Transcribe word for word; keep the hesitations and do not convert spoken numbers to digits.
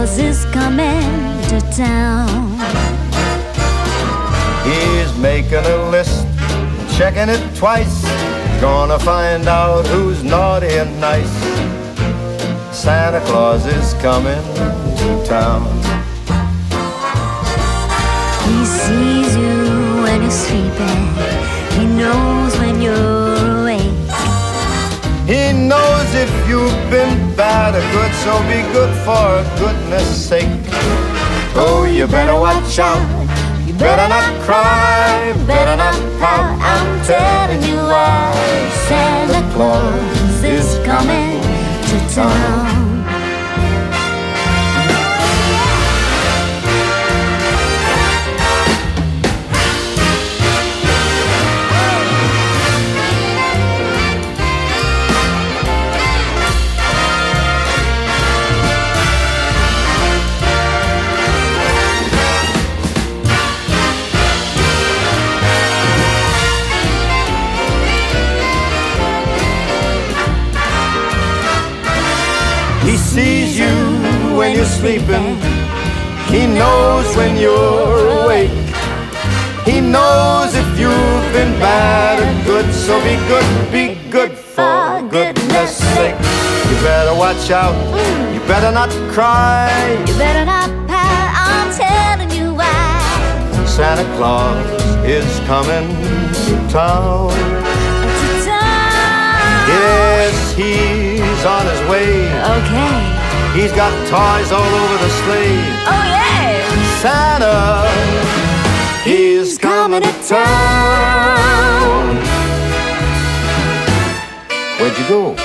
Claus is coming to town. He's making a list, checking it twice, gonna find out who's naughty and nice. Santa Claus is coming to town. He sees you when you're sleeping. He knows when you're awake. He knows if you've been bad or good, so be good for goodness sake. Oh, you better watch out, you better not cry, better not pout. I'm telling you why. Santa Claus is coming to town. He sees you when you're sleeping. He knows when you're awake. He knows if you've been bad or good, so be good, be good for goodness sake. You better watch out, you better not cry, You better not pout, I'm telling you why. Santa Claus is coming to town. To town. Yes, he's on his way. Okay. He's got toys all over the sleigh. Oh yeah. Santa, he's coming to town. Where'd you go?